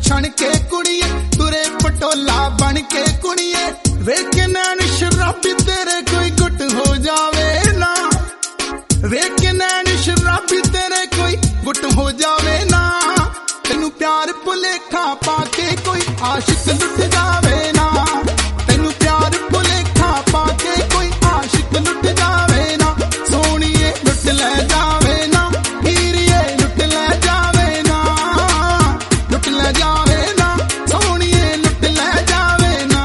छण के कुड़िए तुरे पटोला बन के कुड़िए वेख के नैन शराबी तेरे कोई गुट हो जावे ना वेख के नैन शराबी तेरे कोई गुट हो जावे ना तेनू प्यार भुलेखा पाके कोई आशिक लुट जावे ना तेनू प्यार भुलेखा पाके कोई आशिक लुट जावे ना सोहणीए लुट ले जावे ना हीरिए लुट ले जावे ना लुट ले जावे ना सोहणीए लुट ले जावे ना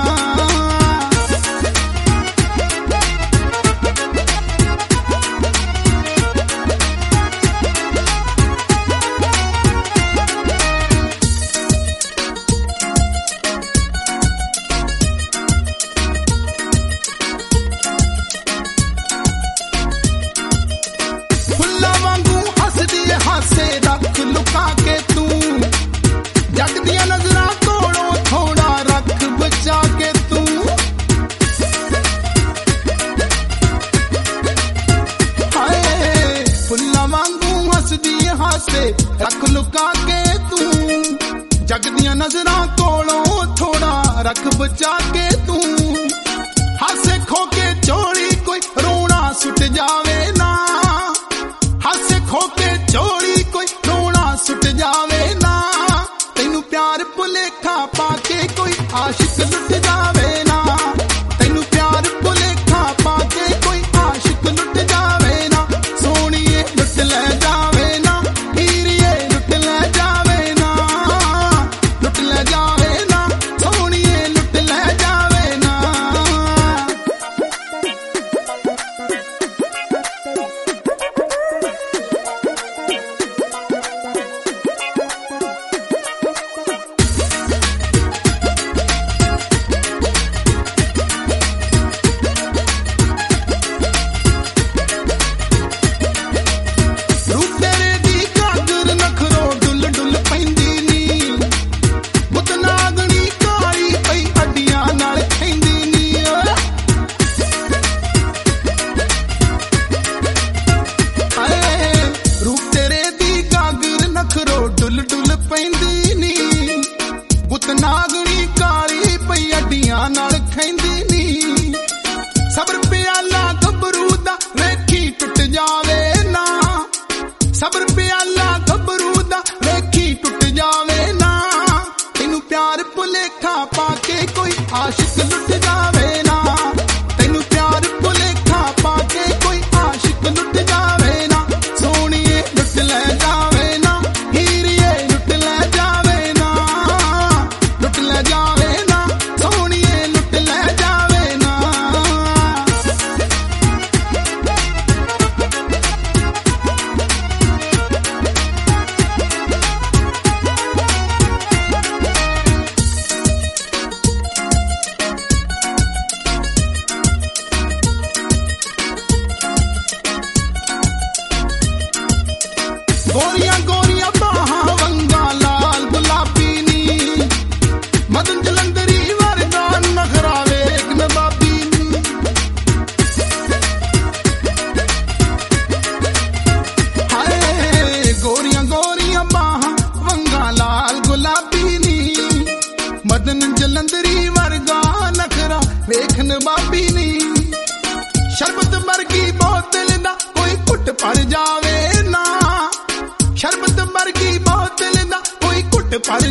हासे रख लुका के तू जग दिया नजरा तोड़ो थोड़ा रख बचा के तू हाय फुल्ला वांगू हसदी हासे रख लुका के तू जग दिया नजरा तोड़ो थोड़ा रख बचा के तू हासे खो के चोरी कोई रोना सुट जावे ना हासे खो के चोरी कोई रोना सुट जावे ना तेनू प्यार भुलेखा पाके कोई आशिक लुट जावे ना तेनू प्यार भुलेखा पाके कोई आशिक लुट जावे ना सोहणीए लुट ले जावे ना हीरिए लुट ले जावे ना लुट ले जावे ना सोहणीए लुट ले जावे ना डुल डुल पैंदी नी गुत नागणी काली पई अड्डियां नाल खैंदी नी सबर प्याला गबरू दा वेखी टुट जावे ना सबर प्याला गबरू दा वेखी टुट जावे ना तेनू प्यार भुलेखा पाके कोई आशिक लुट जावे ना तेनू प्यार भुलेखा पाके कोई आशिक लुट जावे ना सोहणीए लुट ले जावे ना हीरिए लुट ले जावे ना लुट ले जावे ना सोहणीए लुट ले जावे ना गोरियां गोरियां बाहां वंगा लाल गुलाबी नी मदन जलंधरी वर्गा नखरा वेख नवाबी नी हाय गोरियां गोरियां बाहां वंगा लाल गुलाबी नी मदन जलंधरी वर्गा नखरा वेख नवाबी नी शरबत वर्गी बोतल दा कोई घुट पड़ जावे ना शरबत वर्गी बोतल दा कोई घुट पड़